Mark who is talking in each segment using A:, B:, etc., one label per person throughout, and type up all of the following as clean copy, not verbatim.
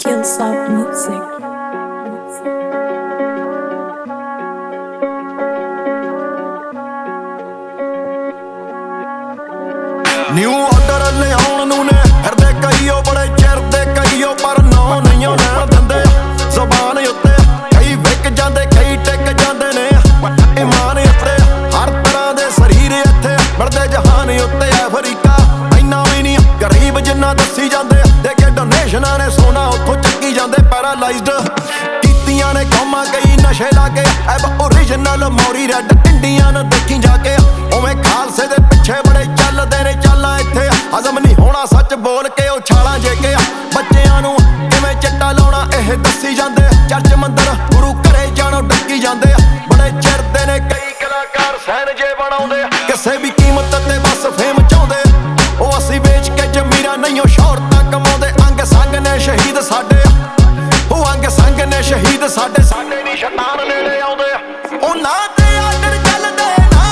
A: Killsoft Music.
B: New order ले आउण नूं ने फिरदे कईओ बड़े चिरदे कईओ पर नौ नहीं लैण दिंदे ज़ुबान उत्ते कई विक जांदे कई टिक जांदे ने ईमान उत्ते हर तरह दे शरीर इत्थे मिलदे जहान उत्ते अफ्रीका इन्ना भी नहीं गरीब जिन्ना दस्सी जांदे दे के डोनेशनां ने सोना उत्थों चक्की जांदे पैरालाइज्ड कीतियां ने कौमां कई नशे लाके ऐब ओरिजिनल मौरी रैड इंडियन देखी जाके उवें खालसे दे पिछे बड़े चलदे ने हजम नहीं होना सच बोल के उछाला जे के बच्चियां नूं किवें चिट्टा लाउणा इह दस्सी जांदे चर्च मंदर गुरु घरे जाणों डक्की जांदे बड़े चिरदे ने कई कलाकार सैन जे बनाउंदे किसे भी कीमत ते बस फेम चाहुंदे ओ असीं वेच के जमीरां नहीं शौहरतां कमाउंदे अंग संग ने शहीद साडे ओ अंग संग ने शहीद साडे नहीं शैतान नेड़े आउंदे ओ ना ते आर्डर चलदे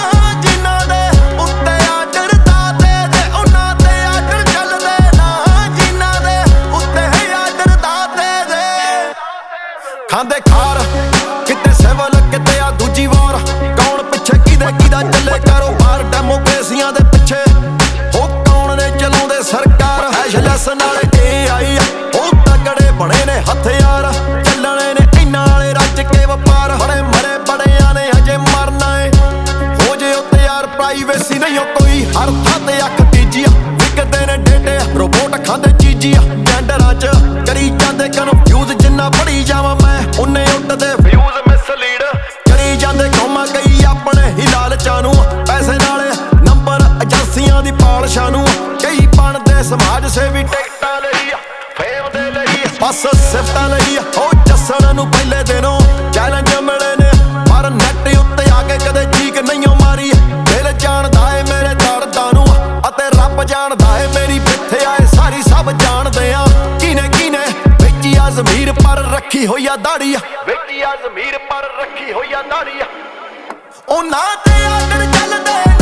B: खांदे खार किते सिवल किते आ दूजी वार कौन पिछे किदा चले कारोबार डेमोक्रेसियां दे पिछे हो कौन ने चलाउंदे सरकार हैशलैस नाले AI हो तगड़े बने ने हथियार चलने ने इन्हां वाले रज के वपार बड़े मरे बड़ियां ने हजे मरना है हो जे उत्ते यार प्राइवेसी नहीं कोई हर थां ते अख तीजिया विकदे ने डेटे रोबोट खांदे चीजिया टेंडरां च करी जांदे कन्फ्यूज जिन्ना पढ़ी जावां उन्ने उठदे फ्यूज मिसलीड करी जांदे कौमां कई अपने ही लालचां नूं पैसे नाले नंबर एजेंसियां दी पालशां नूं कई बनदे समाज सेवी टिकटां लई फेम दे लई बस सिफतां लई ओ जस्सण नूं पहले दिनों चैलेंज मिले ने पर नैट उत्ते आके कदे चीक नहीं मारी दिल जाणदा है मेरे दर्दां नूं अते रब जाणदा है मेरी कित्थे आए सारी सब जाणदे आ किने ज़मीर पर रखी होई आ दाड़ी ज़मीर पर रखी होई आ दाड़ी ओ ना ते आर्डर चलदे